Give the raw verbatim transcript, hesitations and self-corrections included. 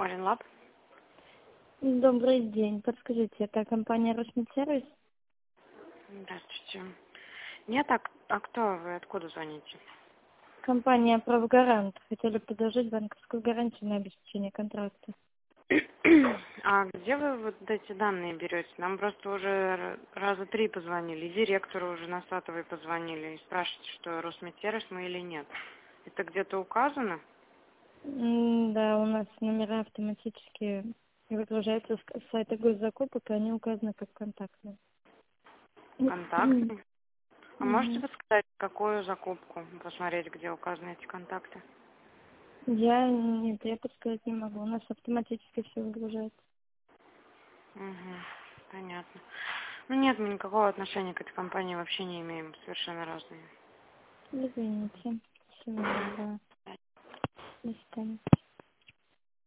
Оренлаб? Добрый день. Подскажите, это компания Росмедсервис? Здравствуйте. Нет, а, а кто вы? Откуда звоните? Компания Правгарант. Хотели предложить банковскую гарантию на обеспечение контракта. А где вы вот эти данные берете? Нам просто уже р- раза три позвонили, и директору уже на сотовой позвонили и спрашивают, что Росмедсервис мы или нет. Это где-то указано? М, Да, у нас номера автоматически выгружаются с с сайта госзакупок, и они указаны как контактные. Контакты? А можете Мгм. подсказать, какую закупку? Посмотреть, где указаны эти контакты? Я нет, я подсказать не могу. У нас автоматически все выгружается. Угу, понятно. Ну нет, мы никакого отношения к этой компании вообще не имеем, совершенно разные. Извините. Всего доброго. До свидания.